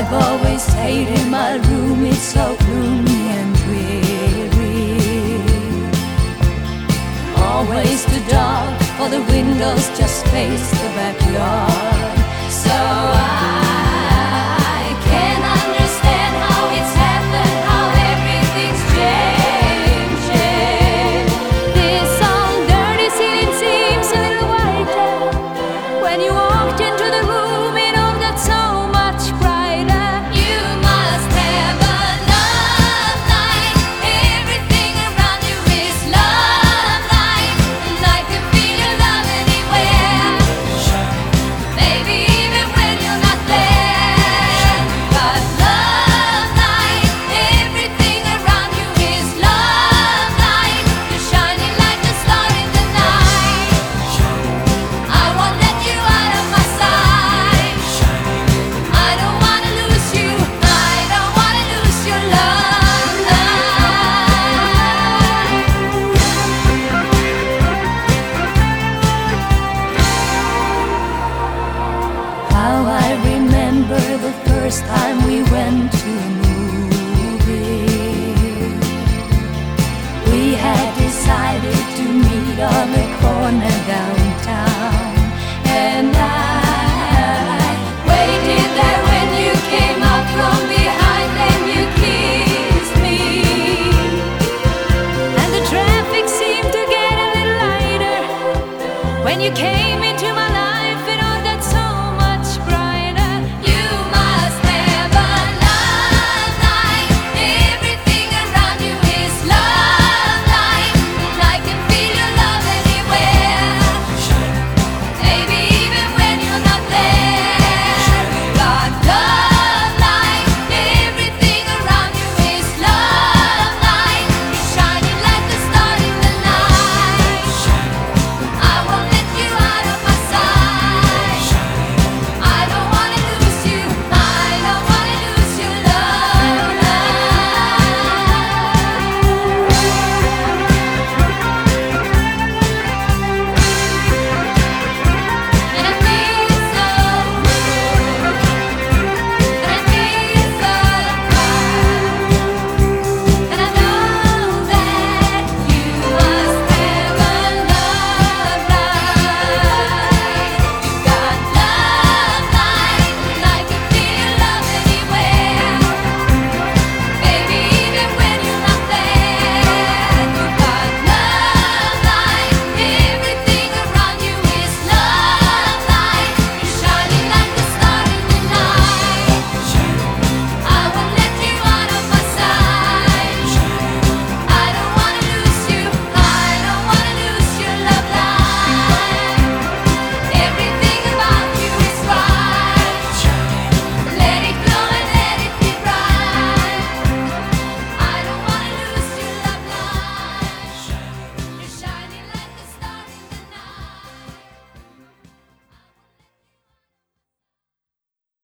I've always stayed in my room, it's so gloomy and dreary. Always too dark, for the windows just face the backyard. So I can't understand how it's happened, how everything's changing. This old dirty ceiling seems a little whiter. When you walked into the room, it all got so much brighter. You must have a love light. Everything around you is love light, and I can feel your love anywhere. Baby, even when you're not there. But love light, everything around you is love light. You're shining like a star in the night. I won't let you out of my sight. I don't wanna lose you. I don't wanna lose your love light. How I remember the first time we went to a movie. We had decided to meet our